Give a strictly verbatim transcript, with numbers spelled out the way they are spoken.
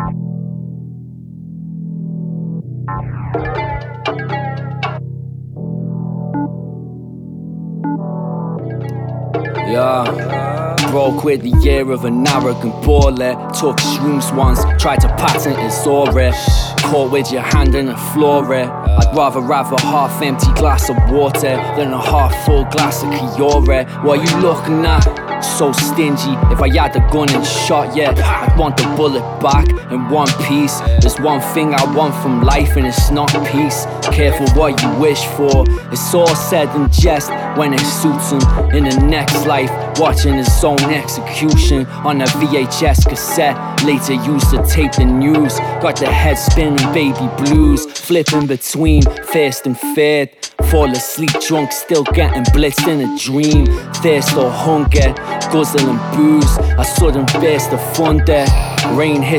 Yeah, broke with the year of an arrogant baller. Took shrooms once, tried to patent his aura. Caught with your hand in a flora. I'd rather have a half-empty glass of water than a half-full glass of Kiora. What you looking at? So stingy. If I had a gun and shot you, I'd want the bullet back in one piece. There's one thing I want from life and it's not peace. Careful what you wish for. It's all said in jest when it suits him. In the next life, watching his own execution on a V H S cassette. Later used to tape the news. Got the head spinning, baby blues. Flipping between first and third. Fall asleep drunk, still getting blitzed in a dream. Thirst or hunger, guzzling booze. A sudden burst of thunder. Rain hits